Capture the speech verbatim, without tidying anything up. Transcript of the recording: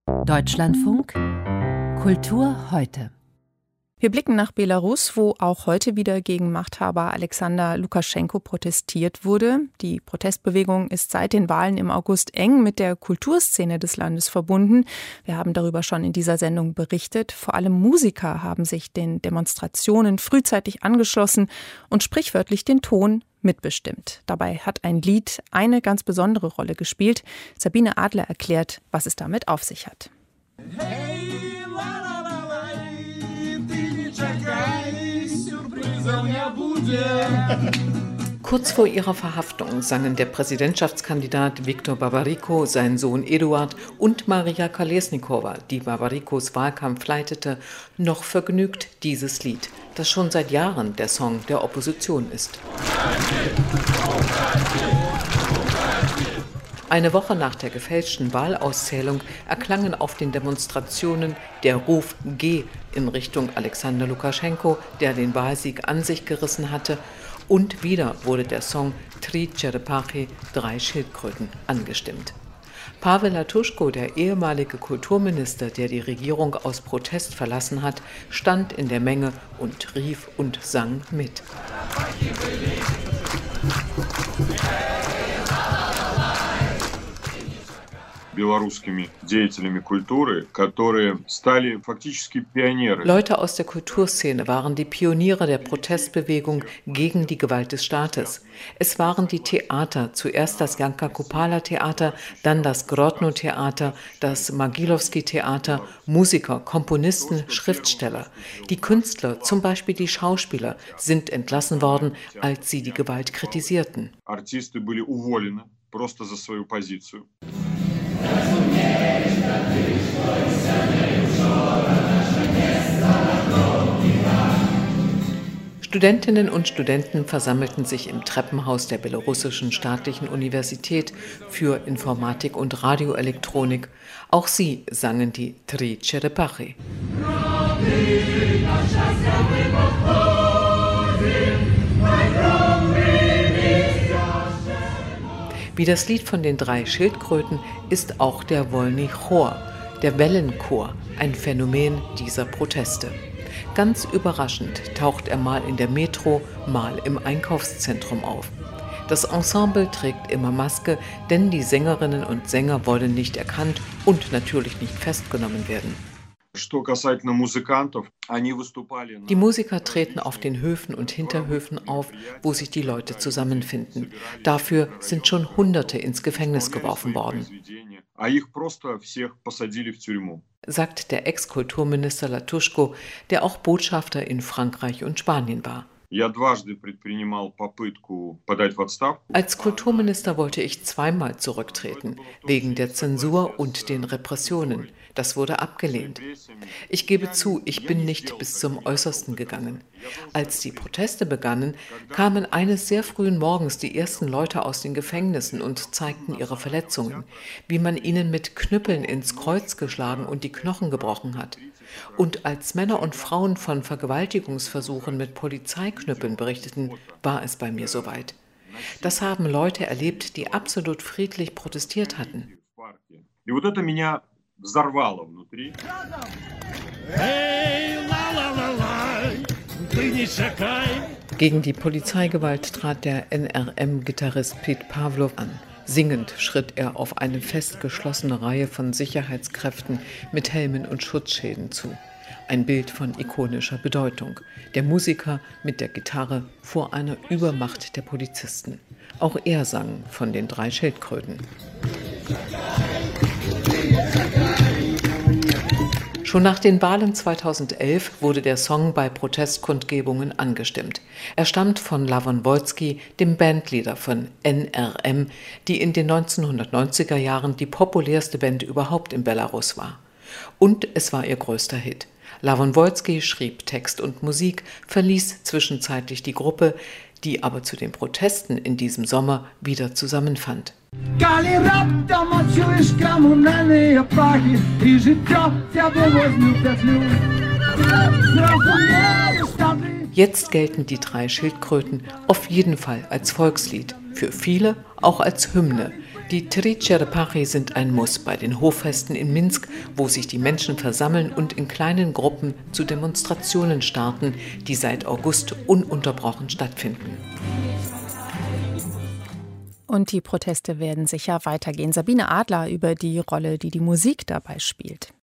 Deutschlandfunk Kultur heute. Wir blicken nach Belarus, wo auch heute wieder gegen Machthaber Alexander Lukaschenko protestiert wurde. Die Protestbewegung ist seit den Wahlen im August eng mit der Kulturszene des Landes verbunden. Wir haben darüber schon in dieser Sendung berichtet. Vor allem Musiker haben sich den Demonstrationen frühzeitig angeschlossen und sprichwörtlich den Ton mitbestimmt. Dabei hat ein Lied eine ganz besondere Rolle gespielt. Sabine Adler erklärt, was es damit auf sich hat. Hey, Kurz vor ihrer Verhaftung sangen der Präsidentschaftskandidat Viktor Babariko, sein Sohn Eduard und Maria Kolesnikova, die Babarikos Wahlkampf leitete, noch vergnügt dieses Lied, das schon seit Jahren der Song der Opposition ist. Eine Woche nach der gefälschten Wahlauszählung erklangen auf den Demonstrationen der Ruf Geh in Richtung Alexander Lukaschenko, der den Wahlsieg an sich gerissen hatte. Und wieder wurde der Song Tri Черепахи, drei Schildkröten, angestimmt. Pavel Latuschko, der ehemalige Kulturminister, der die Regierung aus Protest verlassen hat, stand in der Menge und rief und sang mit. Leute aus der Kulturszene waren die Pioniere der Protestbewegung gegen die Gewalt des Staates. Es waren die Theater, zuerst das Janka Kupala Theater, dann das Grodno Theater, das Mogilowski Theater, Musiker, Komponisten, Schriftsteller. Die Künstler, zum Beispiel die Schauspieler, sind entlassen worden, als sie die Gewalt kritisierten. Studentinnen und Studenten versammelten sich im Treppenhaus der Belarussischen Staatlichen Universität für Informatik und Radioelektronik. Auch sie sangen die Tri Черепахи. Wie das Lied von den drei Schildkröten ist auch der Wolny Chor, der Wellenchor, ein Phänomen dieser Proteste. Ganz überraschend taucht er mal in der Metro, mal im Einkaufszentrum auf. Das Ensemble trägt immer Maske, denn die Sängerinnen und Sänger wollen nicht erkannt und natürlich nicht festgenommen werden. Die Musiker treten auf den Höfen und Hinterhöfen auf, wo sich die Leute zusammenfinden. Dafür sind schon Hunderte ins Gefängnis geworfen worden, sagt der Ex-Kulturminister Latuschko, der auch Botschafter in Frankreich und Spanien war. Als Kulturminister wollte ich zweimal zurücktreten, wegen der Zensur und den Repressionen. Das wurde abgelehnt. Ich gebe zu, ich bin nicht bis zum Äußersten gegangen. Als die Proteste begannen, kamen eines sehr frühen Morgens die ersten Leute aus den Gefängnissen und zeigten ihre Verletzungen, wie man ihnen mit Knüppeln ins Kreuz geschlagen und die Knochen gebrochen hat. Und als Männer und Frauen von Vergewaltigungsversuchen mit Polizeiknüppeln berichteten, war es bei mir soweit. Das haben Leute erlebt, die absolut friedlich protestiert hatten. Gegen die Polizeigewalt trat der N R M-Gitarrist Pete Pavlov an. Singend schritt er auf eine fest geschlossene Reihe von Sicherheitskräften mit Helmen und Schutzschilden zu. Ein Bild von ikonischer Bedeutung. Der Musiker mit der Gitarre vor einer Übermacht der Polizisten. Auch er sang von den drei Schildkröten. Schon nach den Wahlen zweitausendelf wurde der Song bei Protestkundgebungen angestimmt. Er stammt von Lawon Wolski, dem Bandleader von N R M, die in den neunzehnhundertneunziger Jahren die populärste Band überhaupt in Belarus war. Und es war ihr größter Hit. Lawon Wolski schrieb Text und Musik, verließ zwischenzeitlich die Gruppe, die aber zu den Protesten in diesem Sommer wieder zusammenfand. Jetzt gelten die drei Schildkröten auf jeden Fall als Volkslied, für viele auch als Hymne, Die Tri Čerepáky sind ein Muss bei den Hoffesten in Minsk, wo sich die Menschen versammeln und in kleinen Gruppen zu Demonstrationen starten, die seit August ununterbrochen stattfinden. Und die Proteste werden sicher weitergehen. Sabine Adler über die Rolle, die die Musik dabei spielt.